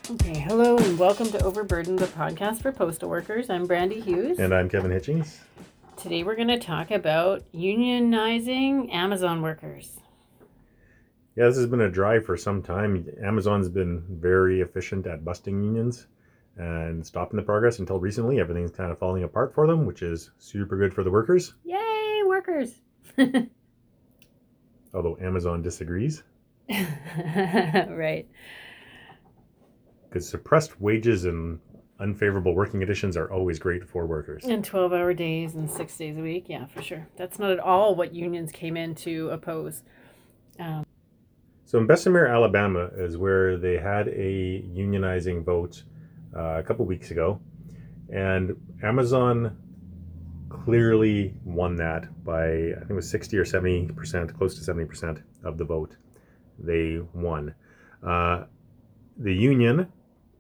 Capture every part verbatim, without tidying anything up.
Okay, hello and welcome to Overburdened, the podcast for postal workers. I'm Brandy Hughes. And I'm Kevin Hitchings. Today we're going to talk about unionizing Amazon workers. Yeah, this has been a drive for some time. Amazon's been very efficient at busting unions and stopping the progress until recently. Everything's kind of falling apart for them, which is super good for the workers. Yay, workers! Although Amazon disagrees. Right. Because suppressed wages and unfavorable working conditions are always great for workers. And twelve-hour days and six days a week, yeah, for sure. That's not at all what unions came in to oppose. Um, so in Bessemer, Alabama is where they had a unionizing vote uh, a couple weeks ago. And Amazon clearly won that by, I think it was sixty or seventy percent, close to seventy percent of the vote. They won. Uh, the union,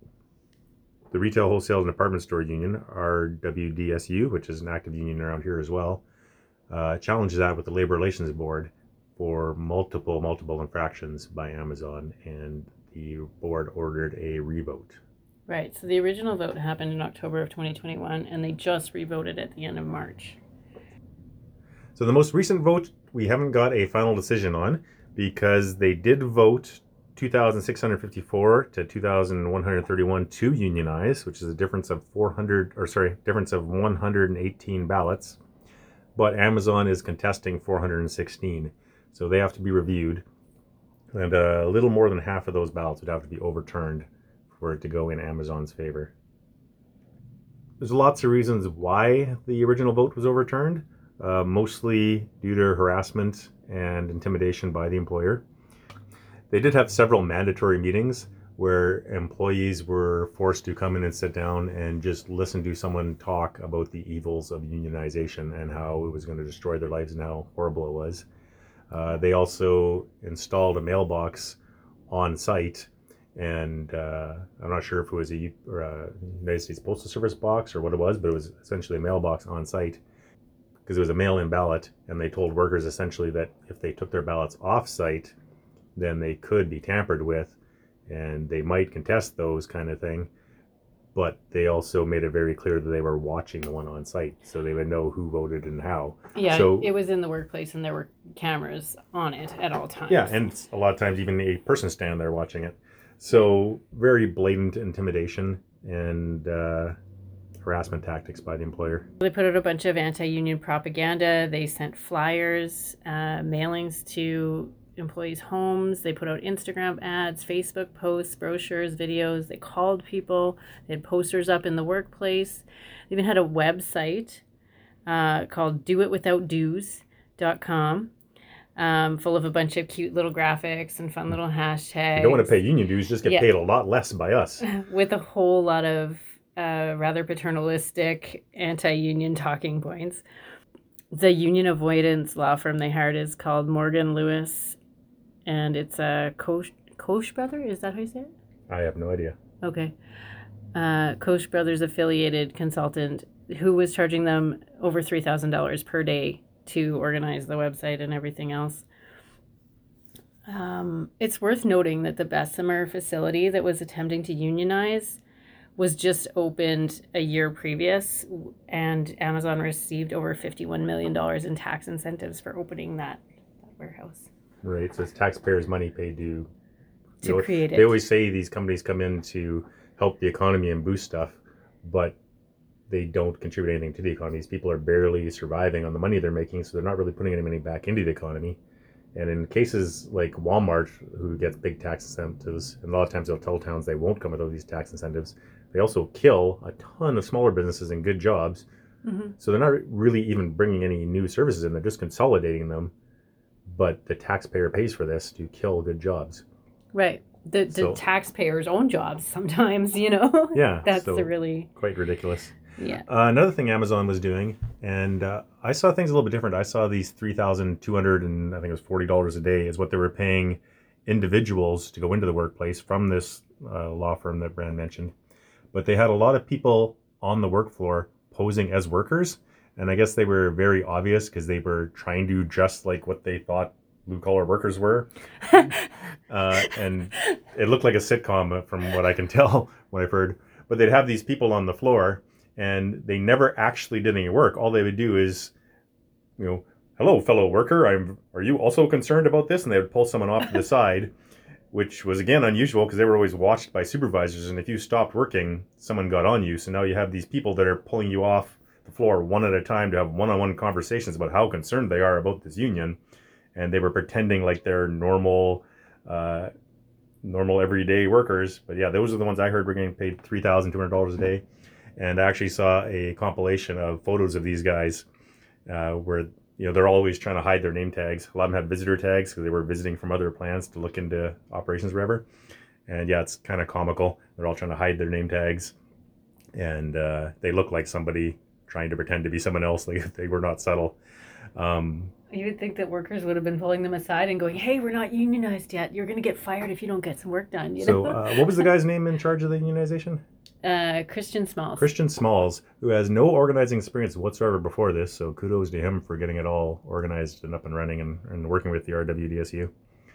the Retail, Wholesale, and Department Store Union, R W D S U, which is an active union around here as well, uh, challenges that with the Labor Relations Board for multiple, multiple infractions by Amazon, and the board ordered a revote. right, so the original vote happened in October of twenty twenty-one, and they just revoted at the end of March. So the most recent vote, we haven't got a final decision on, because they did vote two thousand six hundred fifty-four to two thousand one hundred thirty-one to unionize, which is a difference of four hundred, or sorry, difference of one hundred eighteen ballots. But Amazon is contesting four hundred sixteen, so they have to be reviewed, and a little more than half of those ballots would have to be overturned for it to go in Amazon's favor. There's lots of reasons why the original vote was overturned, uh, mostly due to harassment and intimidation by the employer. They did have several mandatory meetings where employees were forced to come in and sit down and just listen to someone talk about the evils of unionization and how it was going to destroy their lives and how horrible it was. Uh, they also installed a mailbox on site, and uh, I'm not sure if it was a, or a United States Postal Service box or what it was, but it was essentially a mailbox on site because it was a mail-in ballot, and they told workers essentially that if they took their ballots off site, then they could be tampered with, and they might contest those kind of thing. But they also made it very clear that they were watching the one on site, so they would know who voted and how. Yeah, so, it was in the workplace, and there were cameras on it at all times. Yeah, and a lot of times even a person standing there watching it. So very blatant intimidation and uh, harassment tactics by the employer. They put out a bunch of anti-union propaganda. They sent flyers, uh, mailings to employees' homes. They put out Instagram ads, Facebook posts, brochures, videos. They called people. They had posters up in the workplace. They even had a website uh, called do it without dues dot com, um, full of a bunch of cute little graphics and fun little hashtags. You don't want to pay union dues, just get yeah. paid a lot less by us. With a whole lot of uh, rather paternalistic anti-union talking points. The union avoidance law firm they hired is called Morgan Lewis, and it's a Koch, Koch brother. Is that how you say it? I have no idea. Okay. Uh, Koch brothers affiliated consultant who was charging them over three thousand dollars per day to organize the website and everything else. Um, it's worth noting that the Bessemer facility that was attempting to unionize was just opened a year previous, and Amazon received over fifty-one million dollars in tax incentives for opening that, that warehouse. Right, so it's taxpayers' money paid to... To you know, create it. They always say these companies come in to help the economy and boost stuff, but they don't contribute anything to the economy. These people are barely surviving on the money they're making, so they're not really putting any money back into the economy. And in cases like Walmart, who gets big tax incentives, and a lot of times they'll tell towns they won't come without these tax incentives, they also kill a ton of smaller businesses and good jobs. Mm-hmm. So they're not really even bringing any new services in, they're just consolidating them. But the taxpayer pays for this to kill good jobs. Right. The the so, taxpayers' own jobs sometimes, you know? Yeah. That's so the really... Quite ridiculous. Yeah. Uh, another thing Amazon was doing, and uh, I saw things a little bit different. I saw these three thousand two hundred dollars and I think it was forty dollars a day is what they were paying individuals to go into the workplace from this uh, law firm that Brand mentioned. But they had a lot of people on the work floor posing as workers. And I guess they were very obvious because they were trying to dress like what they thought blue collar workers were. uh, and it looked like a sitcom from what I can tell, what I've heard. But they'd have these people on the floor, and they never actually did any work. All they would do is, you know, hello, fellow worker, I'm, are you also concerned about this? And they would pull someone off to the side, which was, again, unusual because they were always watched by supervisors. And if you stopped working, someone got on you. So now you have these people that are pulling you off the floor one at a time to have one-on-one conversations about how concerned they are about this union. And they were pretending like they're normal, uh, normal everyday workers. But yeah, those are the ones I heard were getting paid three thousand two hundred dollars a day. And I actually saw a compilation of photos of these guys uh, where, you know, they're always trying to hide their name tags. A lot of them had visitor tags because they were visiting from other plants to look into operations or whatever. And yeah, it's kind of comical. They're all trying to hide their name tags. And uh, they look like somebody trying to pretend to be someone else. Like they were not subtle. Um, You would think that workers would have been pulling them aside and going, hey, we're not unionized yet. You're going to get fired if you don't get some work done. You so know? uh, what was the guy's name in charge of the unionization? Uh, Christian Smalls. Christian Smalls, who has no organizing experience whatsoever before this, so kudos to him for getting it all organized and up and running and, and working with the R W D S U.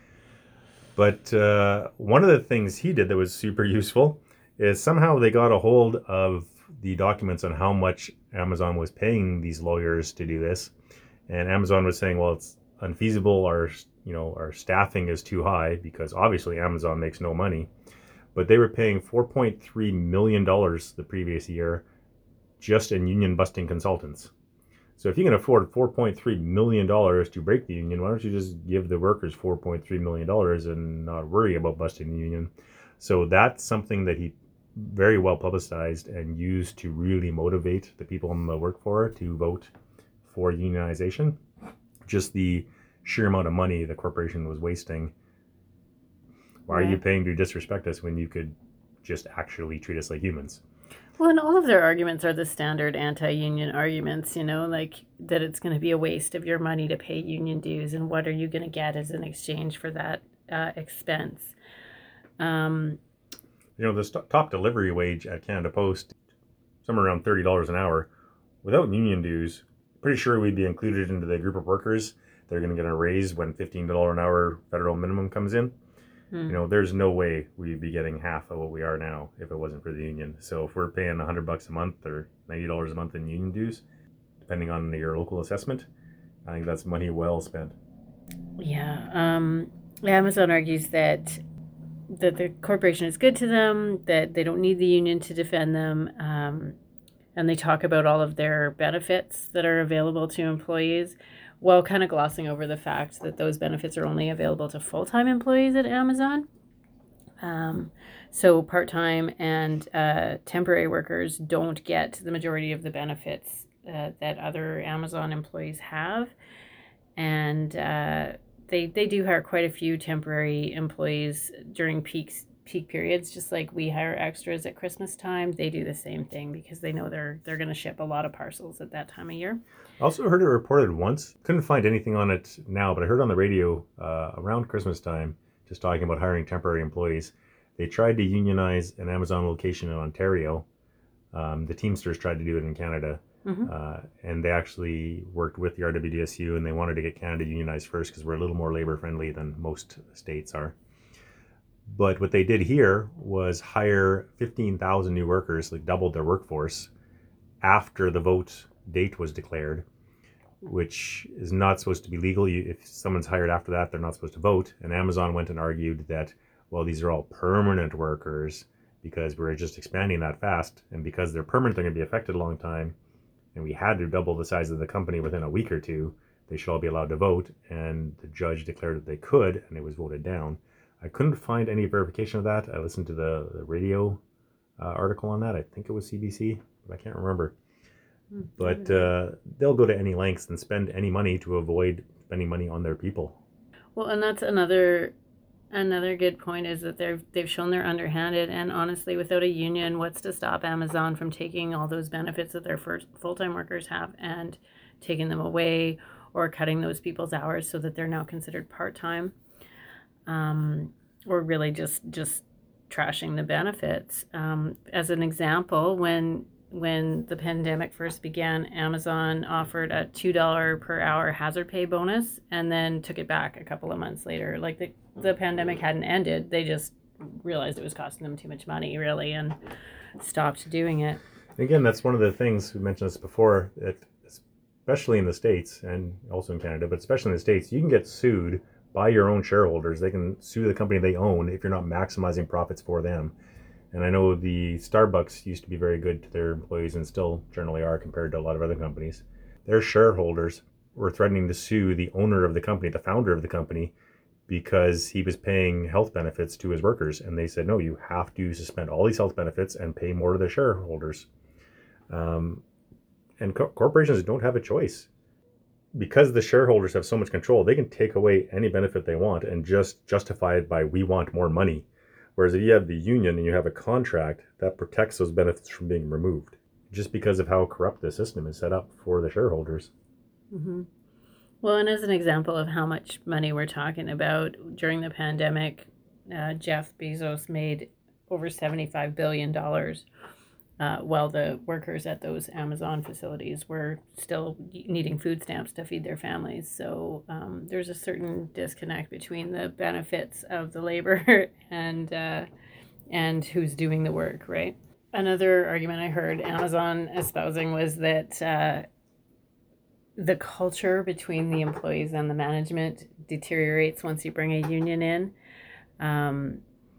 But uh, one of the things he did that was super useful is somehow they got a hold of the documents on how much Amazon was paying these lawyers to do this. And Amazon was saying, well, it's unfeasible. Our, you know, our staffing is too high because obviously Amazon makes no money. But they were paying four point three million dollars the previous year just in union busting consultants. So if you can afford four point three million dollars to break the union, why don't you just give the workers four point three million dollars and not worry about busting the union? So that's something that he very well publicized and used to really motivate the people in the workforce to vote for unionization. Just the sheer amount of money the corporation was wasting. Why Right. are you paying to disrespect us when you could just actually treat us like humans? Well, and all of their arguments are the standard anti-union arguments, you know, like that it's going to be a waste of your money to pay union dues, and what are you going to get as an exchange for that uh, expense? Um, You know, the st- top delivery wage at Canada Post, somewhere around thirty dollars an hour, without union dues, pretty sure we'd be included into the group of workers. They're going to get a raise when fifteen dollars an hour federal minimum comes in. hmm. You know, there's no way we'd be getting half of what we are now if it wasn't for the union. So if we're paying one hundred bucks a month or ninety dollars a month in union dues, depending on your local assessment, I think that's money well spent. Yeah. Um, Amazon argues that that the corporation is good to them, that they don't need the union to defend them, um, and they talk about all of their benefits that are available to employees, while kind of glossing over the fact that those benefits are only available to full-time employees at Amazon. Um, so part-time and uh, temporary workers don't get the majority of the benefits uh, that other Amazon employees have. And uh, they they do hire quite a few temporary employees during peaks peak periods, just like we hire extras at Christmas time. They do the same thing because they know they're they're going to ship a lot of parcels at that time of year. I also heard it reported once, couldn't find anything on it now, but I heard on the radio uh, around Christmas time, just talking about hiring temporary employees. They tried to unionize an Amazon location in Ontario. Um, the Teamsters tried to do it in Canada. Mm-hmm. Uh, and they actually worked with the R W D S U, and they wanted to get Canada unionized first because we're a little more labor friendly than most states are. But what they did here was hire fifteen thousand new workers, like doubled their workforce, after the vote date was declared, which is not supposed to be legal. You, if someone's hired after that, they're not supposed to vote. And Amazon went and argued that, well, these are all permanent workers because we're just expanding that fast. And because they're permanent, they're going to be affected a long time. And we had to double the size of the company within a week or two. They should all be allowed to vote. And the judge declared that they could, and it was voted down. I couldn't find any verification of that. I listened to the, the radio uh, article on that. I think it was C B C, but I can't remember. But uh, they'll go to any lengths and spend any money to avoid spending money on their people. Well, and that's another another good point, is that they've they've shown they're underhanded. And honestly, without a union, what's to stop Amazon from taking all those benefits that their first full-time workers have and taking them away, or cutting those people's hours so that they're now considered part-time, um, or really just just trashing the benefits. Um, as an example, when when the pandemic first began, Amazon offered a two dollars per hour hazard pay bonus and then took it back a couple of months later. Like the, the pandemic hadn't ended. They just realized it was costing them too much money, really, and stopped doing it. Again, that's one of the things, we mentioned this before, that especially in the States and also in Canada, but especially in the States, you can get sued by your own shareholders. They can sue the company they own if you're not maximizing profits for them. And I know the Starbucks used to be very good to their employees and still generally are compared to a lot of other companies. Their shareholders were threatening to sue the owner of the company, the founder of the company, because he was paying health benefits to his workers. And they said, no, you have to suspend all these health benefits and pay more to the shareholders. Um, and co- corporations don't have a choice. Because the shareholders have so much control, they can take away any benefit they want and just justify it by, we want more money. Whereas if you have the union and you have a contract, that protects those benefits from being removed, just because of how corrupt the system is set up for the shareholders. Mm-hmm. Well, and as an example of how much money we're talking about, during the pandemic, uh, Jeff Bezos made over seventy-five billion dollars, uh, while the workers at those Amazon facilities were still needing food stamps to feed their families. So um, there's a certain disconnect between the benefits of the labor and uh, and who's doing the work, right? Another argument I heard Amazon espousing was that uh, the culture between the employees and the management deteriorates once you bring a union in. Um,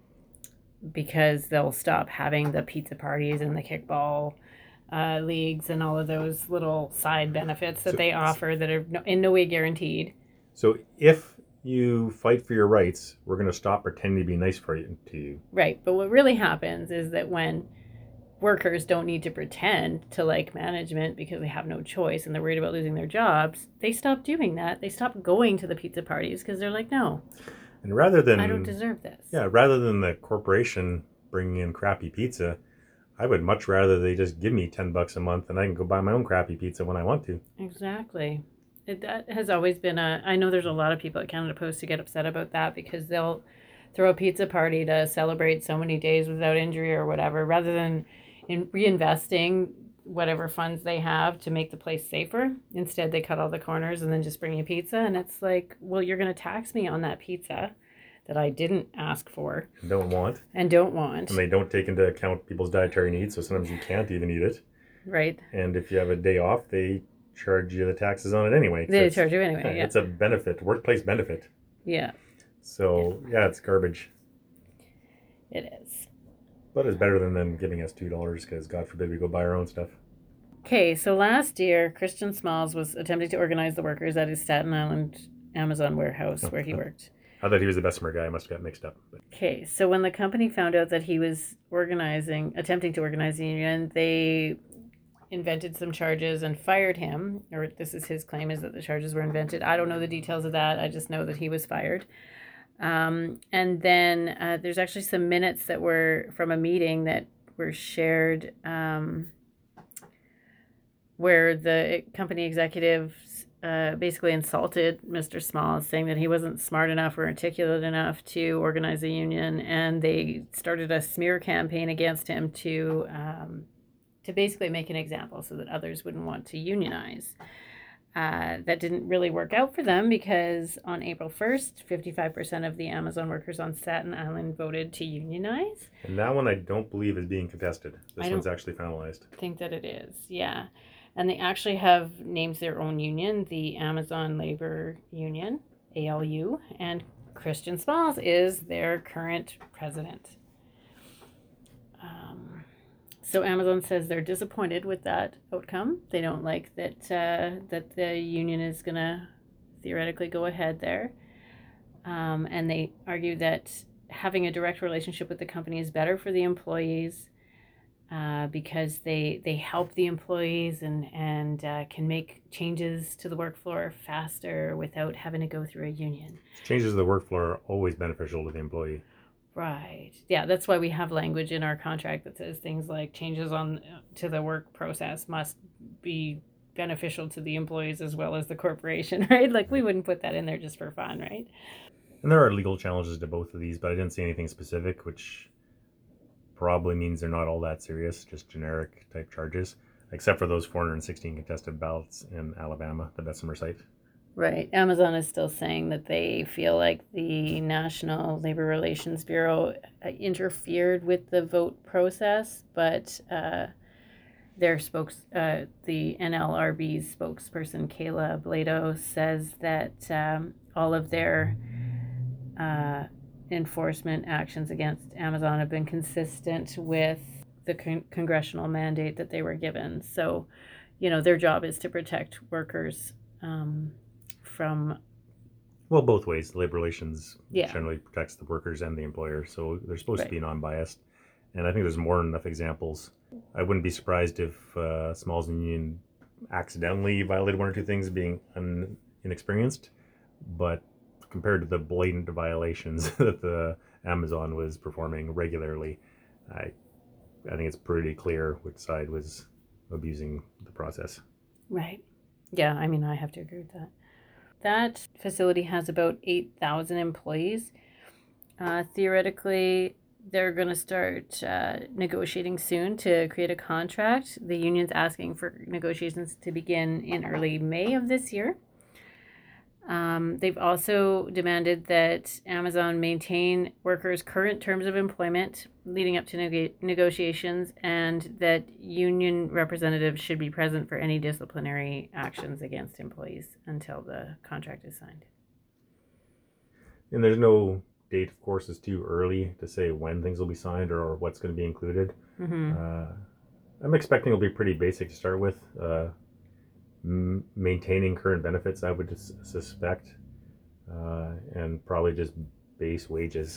because they'll stop having the pizza parties and the kickball uh, leagues and all of those little side benefits that so, they offer that are no, in no way guaranteed. So if you fight for your rights, we're going to stop pretending to be nice for you, to you. Right. But what really happens is that when workers don't need to pretend to like management because they have no choice and they're worried about losing their jobs, they stop doing that. They stop going to the pizza parties because they're like, no. And rather than I don't deserve this. Yeah, rather than the corporation bringing in crappy pizza, I would much rather they just give me ten bucks a month and I can go buy my own crappy pizza when I want to. Exactly. It, that has always been a, I know there's a lot of people at Canada Post who get upset about that because they'll throw a pizza party to celebrate so many days without injury or whatever, rather than in reinvesting whatever funds they have to make the place safer. Instead, they cut all the corners and then just bring you pizza. And it's like, well, you're going to tax me on that pizza that I didn't ask for. And don't want. And don't want. And they don't take into account people's dietary needs, so sometimes you can't even eat it. Right. And if you have a day off, they charge you the taxes on it anyway. They charge you anyway, yeah. It's a benefit, workplace benefit. Yeah. So, yeah, yeah it's garbage. It is. But it's better than them giving us two dollars because, God forbid, we go buy our own stuff. Okay, so last year, Christian Smalls was attempting to organize the workers at his Staten Island Amazon warehouse where he worked. I thought he was the Bessemer guy. I must have got mixed up. But. Okay, so when the company found out that he was organizing, attempting to organize the union, they invented some charges and fired him. Or this is his claim, is that the charges were invented. I don't know the details of that. I just know that he was fired. Um, and then uh, there's actually some minutes that were from a meeting that were shared um, where the company executives uh, basically insulted Mister Smalls, saying that he wasn't smart enough or articulate enough to organize a union, and they started a smear campaign against him to um, to basically make an example so that others wouldn't want to unionize. Uh, that didn't really work out for them because on April first, fifty-five percent of the Amazon workers on Staten Island voted to unionize. And that one I don't believe is being contested. This one's actually finalized. I think that it is, yeah. And they actually have named their own union, the Amazon Labor Union, A L U, and Christian Smalls is their current president. Um... So Amazon says they're disappointed with that outcome. They don't like that uh, that the union is going to theoretically go ahead there. Um, and they argue that having a direct relationship with the company is better for the employees uh, because they they help the employees and, and uh, can make changes to the work floor faster without having to go through a union. Changes to the work floor are always beneficial to the employee. Right. Yeah, that's why we have language in our contract that says things like changes on to the work process must be beneficial to the employees as well as the corporation, right? Like we wouldn't put that in there just for fun, right? And there are legal challenges to both of these, but I didn't see anything specific, which probably means they're not all that serious, just generic type charges, except for those four hundred sixteen contested ballots in Alabama, the Bessemer site. Right. Amazon is still saying that they feel like the National Labor Relations Bureau uh, interfered with the vote process, but uh, their spokes, uh, the N L R B's spokesperson, Kayla Blado, says that um, all of their uh, enforcement actions against Amazon have been consistent with the con- congressional mandate that they were given. So, you know, their job is to protect workers um, from. Well, both ways. Labor relations Yeah. generally protects the workers and the employer, so they're supposed Right. to be non-biased. And I think there's more than enough examples. I wouldn't be surprised if uh, Smalls and Union accidentally violated one or two things being un- inexperienced, but compared to the blatant violations that the Amazon was performing regularly, I, I think it's pretty clear which side was abusing the process. Right. Yeah, I mean, I have to agree with that. That facility has about eight thousand employees. Uh, theoretically, they're going to start uh, negotiating soon to create a contract. The union's asking for negotiations to begin in early May of this year. Um, they've also demanded that Amazon maintain workers' current terms of employment leading up to neg- negotiations, and that union representatives should be present for any disciplinary actions against employees until the contract is signed. And there's no date, of course, is too early to say when things will be signed or what's going to be included. Mm-hmm. Uh, I'm expecting it'll be pretty basic to start with. Uh, m- maintaining current benefits, I would s- suspect, uh, and probably just base wages.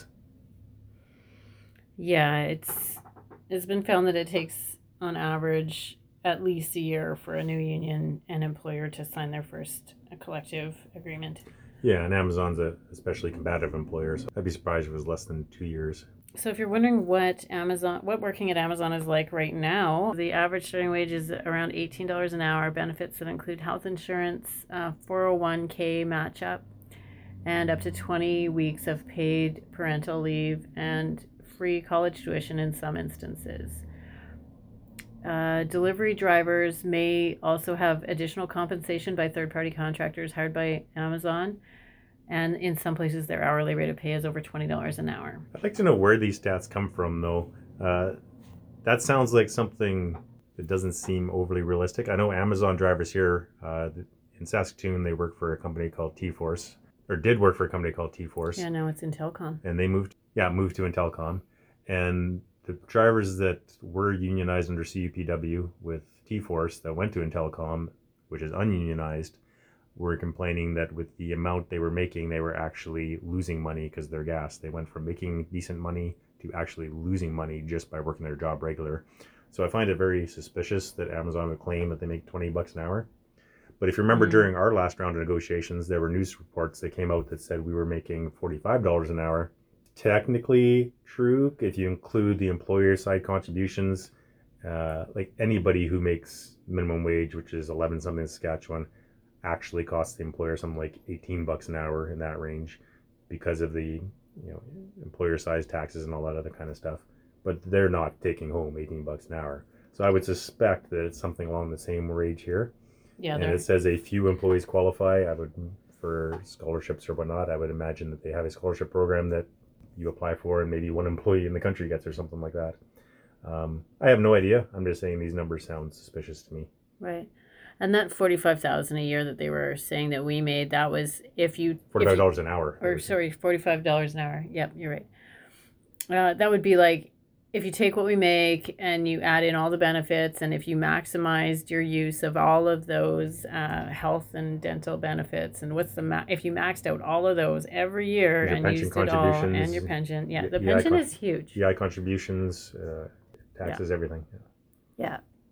Yeah, it's it's been found that it takes on average at least a year for a new union and employer to sign their first collective agreement. Yeah, and Amazon's a especially combative employer, so I'd be surprised if it was less than two years. So if you're wondering what Amazon, what working at Amazon is like right now, the average starting wage is around eighteen dollars an hour. Benefits that include health insurance, uh, four oh one k match up, and up to twenty weeks of paid parental leave and free college tuition in some instances. Uh, delivery drivers may also have additional compensation by third-party contractors hired by Amazon. And in some places, their hourly rate of pay is over twenty dollars an hour. I'd like to know where these stats come from, though. Uh, that sounds like something that doesn't seem overly realistic. I know Amazon drivers here uh, in Saskatoon, they work for a company called T-Force, or did work for a company called T-Force. Yeah, now it's Intelcom. And they moved, yeah, moved to Intelcom. And the drivers that were unionized under C U P W with T-Force that went to Intelcom, which is ununionized, were complaining that with the amount they were making, they were actually losing money because of their gas. They went from making decent money to actually losing money just by working their job regular. So I find it very suspicious that Amazon would claim that they make twenty bucks an hour. But if you remember, mm-hmm. during our last round of negotiations, there were news reports that came out that said we were making forty-five dollars an hour. Technically true if you include the employer side contributions. Uh, like anybody who makes minimum wage, which is eleven something in Saskatchewan, actually costs the employer something like eighteen bucks an hour, in that range, because of the, you know, employer size taxes and all that other kind of stuff. But they're not taking home eighteen bucks an hour. So I would suspect that it's something along the same range here. Yeah, and they're... it says a few employees qualify. I would, for scholarships or whatnot, I would imagine that they have a scholarship program that you apply for and maybe one employee in the country gets or something like that. Um, I have no idea. I'm just saying these numbers sound suspicious to me. Right. And that forty-five thousand dollars a year that they were saying that we made, that was if you... forty-five dollars an hour. Or sorry, forty-five dollars an hour. Yep, you're right. Uh, that would be like if you take what we make and you add in all the benefits, and if you maximized your use of all of those uh, health and dental benefits, and what's the ma- if you maxed out all of those every year your and pension used it all, and your pension, yeah, the E I pension con- is huge. E I contributions, uh, taxes, yeah. everything. Yeah. yeah.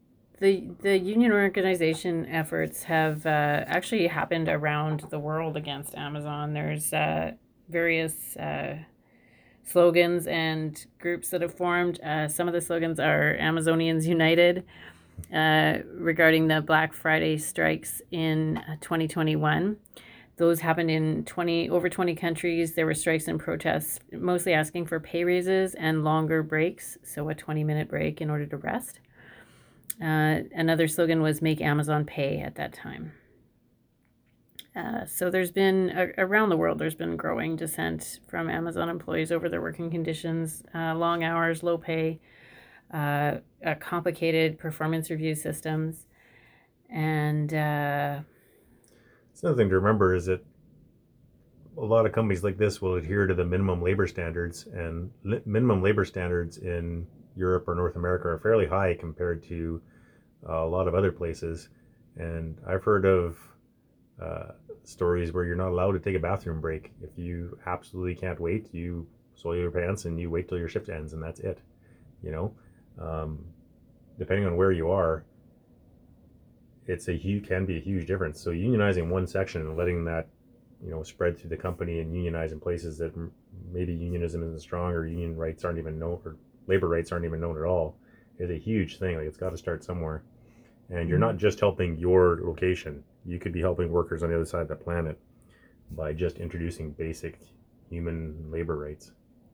The the union organization efforts have uh, actually happened around the world against Amazon. There's uh, various uh, slogans and groups that have formed. Uh, some of the slogans are Amazonians United, uh, regarding the Black Friday strikes in twenty twenty-one. Those happened in twenty over twenty countries. There were strikes and protests, mostly asking for pay raises and longer breaks, so a twenty minute break in order to rest. Uh, another slogan was "Make Amazon Pay" at that time. Uh, so there's been, uh, around the world, there's been growing dissent from Amazon employees over their working conditions, uh, long hours, low pay, uh, uh, complicated performance review systems. And uh, It's another thing to remember is that a lot of companies like this will adhere to the minimum labor standards, and li- minimum labor standards in Europe or North America are fairly high compared to uh, a lot of other places. And I've heard of uh, stories where you're not allowed to take a bathroom break. If you absolutely can't wait, you soil your pants and you wait till your shift ends, and that's it. You know, um, depending on where you are, it's a huge can be a huge difference. So unionizing one section and letting that, you know, spread through the company and unionize in places that maybe unionism isn't strong, or union rights aren't even known, or labor rights aren't even known at all, is a huge thing. Like, it's got to start somewhere. And you're not just helping your location. You could be helping workers on the other side of the planet by just introducing basic human labor rights.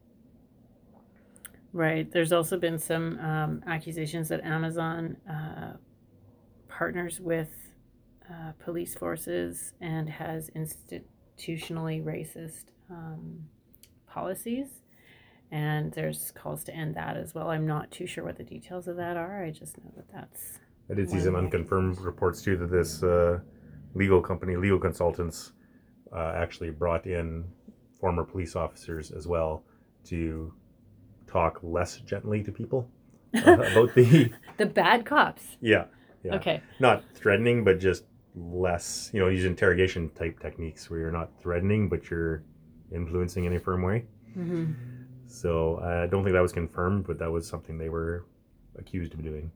right, there's also been some um, accusations that Amazon uh, partners with uh, police forces and has institutionally racist um, policies. And there's calls to end that as well. I'm not too sure what the details of that are. I just know that that's. I did see one some of the unconfirmed accusations. reports too that this uh, legal company, legal consultants, uh, actually brought in former police officers as well to talk less gently to people uh, about the The bad cops. yeah yeah Okay. not threatening, but just less, you know, use interrogation type techniques where you're not threatening but you're influencing in a firm way. Mm-hmm. So I don't think that was confirmed, but that was something they were accused of doing.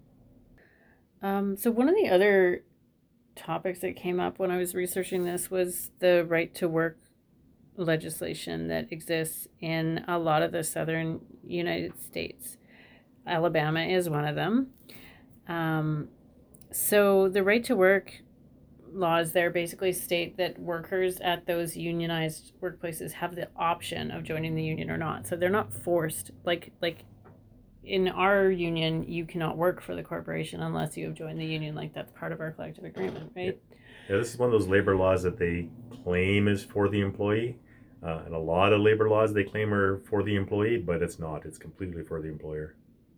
Um, so one of the other topics that came up when I was researching this was the right to work legislation that exists in a lot of the southern United States. Alabama is one of them. Um, so the right to work laws there basically state that workers at those unionized workplaces have the option of joining the union or not. So they're not forced, like like in our union, you cannot work for the corporation unless you have joined the union. Like, that's part of our collective agreement, right? Yeah, this is one of those labor laws that they claim is for the employee. Uh, and a lot of labor laws they claim are for the employee, but it's not. It's completely for the employer.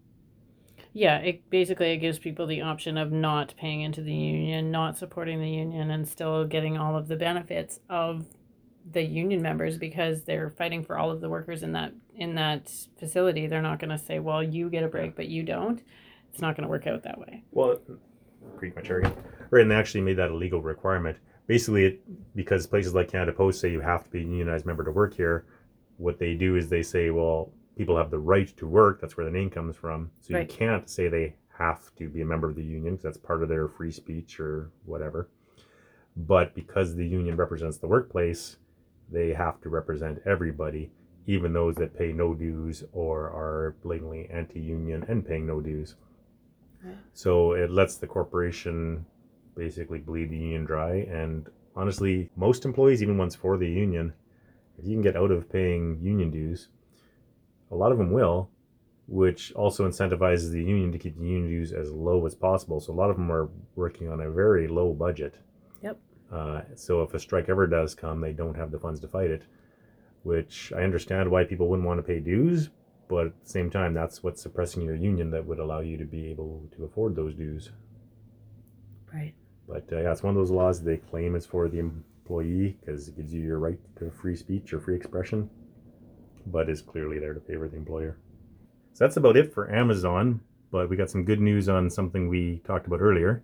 Yeah, it basically it gives people the option of not paying into the union, not supporting the union, and still getting all of the benefits of the union members, because they're fighting for all of the workers in that in that facility. They're not going to say, "Well, you get a break, but you don't." It's not going to work out that way. Well, pretty much arrogant. Right, and they actually made that a legal requirement. Basically, it, because places like Canada Post say you have to be a unionized member to work here, what they do is they say, well, people have the right to work. That's where the name comes from. So Right. you can't say they have to be a member of the union, because that's part of their free speech or whatever. But because the union represents the workplace, they have to represent everybody, even those that pay no dues or are blatantly anti-union and paying no dues. Right. So it lets the corporation basically bleed the union dry. And honestly, most employees, even ones for the union, if you can get out of paying union dues, a lot of them will, which also incentivizes the union to keep the union dues as low as possible. So a lot of them are working on a very low budget. Yep. Uh, so if a strike ever does come, they don't have the funds to fight it, which I understand why people wouldn't want to pay dues, but at the same time, that's what's suppressing your union that would allow you to be able to afford those dues. Right. But uh, yeah, it's one of those laws they claim is for the employee because it gives you your right to free speech or free expression, but is clearly there to favor the employer. So that's about it for Amazon, but we got some good news on something we talked about earlier.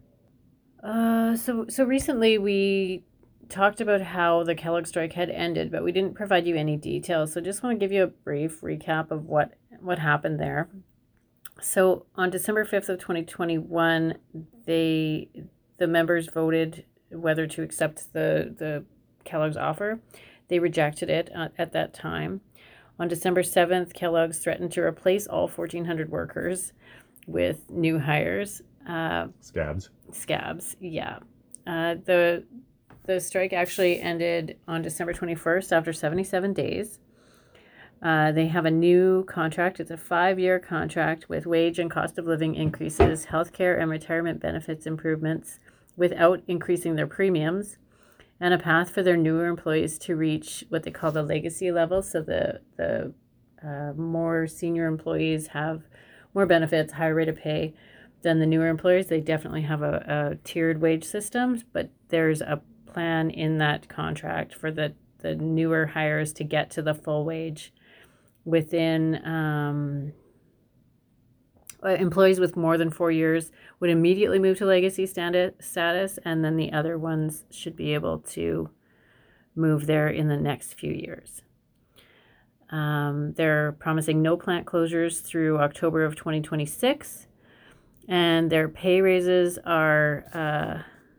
Uh, so so recently we talked about how the Kellogg strike had ended, but we didn't provide you any details. So just want to give you a brief recap of what what happened there. So on December fifth of twenty twenty-one, they the members voted whether to accept the the Kellogg's offer. They rejected it at, at that time. On December seventh, Kellogg's threatened to replace all fourteen hundred workers with new hires. Uh, Scabs. Scabs, yeah. Uh, the the strike actually ended on December twenty-first after seventy-seven days. Uh, they have a new contract. It's a five-year contract with wage and cost of living increases, healthcare and retirement benefits improvements without increasing their premiums, and a path for their newer employees to reach what they call the legacy level. So the the uh, more senior employees have more benefits, higher rate of pay than the newer employers. They definitely have a, a tiered wage system, but there's a plan in that contract for the, the newer hires to get to the full wage within um, employees with more than four years would immediately move to legacy status, and then the other ones should be able to move there in the next few years. Um, they're promising no plant closures through October of twenty twenty-six, and their pay raises are uh,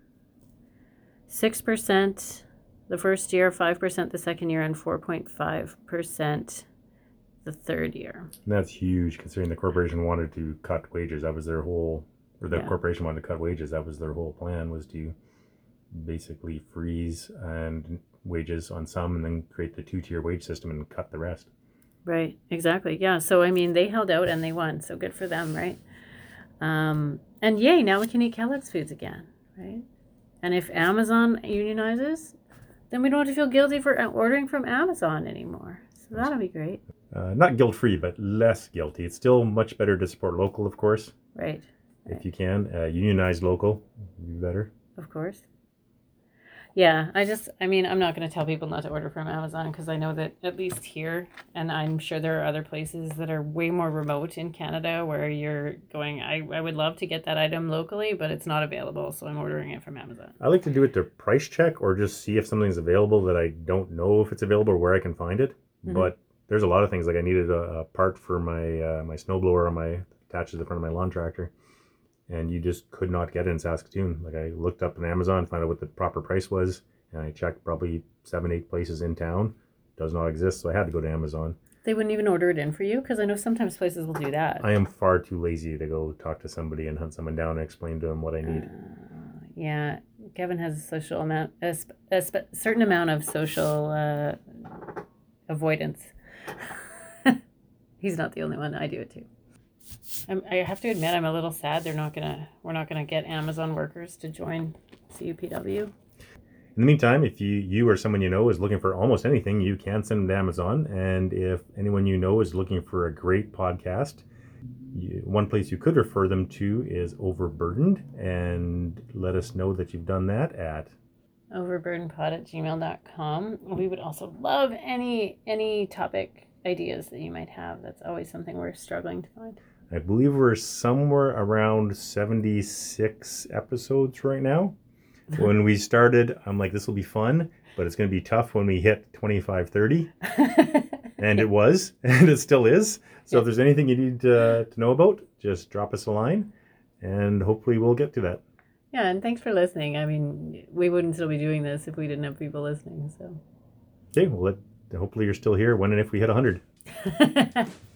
six percent the first year, five percent the second year, and four point five percent the third year. And that's huge considering the corporation wanted to cut wages. That was their whole, or the Yeah. corporation wanted to cut wages. That was their whole plan, was to basically freeze and wages on some and then create the two-tier wage system and cut the rest. Right, exactly. Yeah, so I mean, they held out and they won, so good for them, right? Um, and yay, now we can eat Kellogg's foods again, right? And if Amazon unionizes, then we don't have to feel guilty for ordering from Amazon anymore. So that'll be great. Uh, not guilt-free, but less guilty. It's still much better to support local, of course, Right, if you can. Uh, unionized local would be better. of course. Yeah, I just, I mean, I'm not going to tell people not to order from Amazon because I know that at least here, and I'm sure there are other places that are way more remote in Canada where you're going, I, I would love to get that item locally, but it's not available, so I'm ordering it from Amazon. I like to do it to price check or just see if something's available that I don't know if it's available or where I can find it. Mhm. But there's a lot of things, like I needed a, a part for my uh, my snowblower on my attached to the front of my lawn tractor, and you just could not get it in Saskatoon. Like I looked up on Amazon, found out what the proper price was, and I checked probably seven, eight places in town. Does not exist, so I had to go to Amazon. They wouldn't even order it in for you? Because I know sometimes places will do that. I am far too lazy to go talk to somebody and hunt someone down and explain to them what I need. Uh, yeah, Kevin has a social amount, a, sp- a sp- certain amount of social uh, avoidance. He's not the only one. I do it too. I'm, I have to admit, I'm a little sad. They're not gonna. We're not gonna get Amazon workers to join C U P W. In the meantime, if you, you or someone you know is looking for almost anything, you can send them to Amazon. And if anyone you know is looking for a great podcast, you, one place you could refer them to is Overburdened, and let us know that you've done that at overburdenpod at gmail dot com. We would also love any any topic ideas that you might have. That's always something we're struggling to find. I believe we're somewhere around seventy-six episodes right now. When we started, I'm like, this will be fun, but it's going to be tough when we hit twenty-five, thirty. And it was, and it still is. So if there's anything you need uh, to know about, just drop us a line, and hopefully we'll get to that. Yeah, and thanks for listening. I mean, we wouldn't still be doing this if we didn't have people listening, so. Okay, well, let, hopefully you're still here when and if we hit one hundred.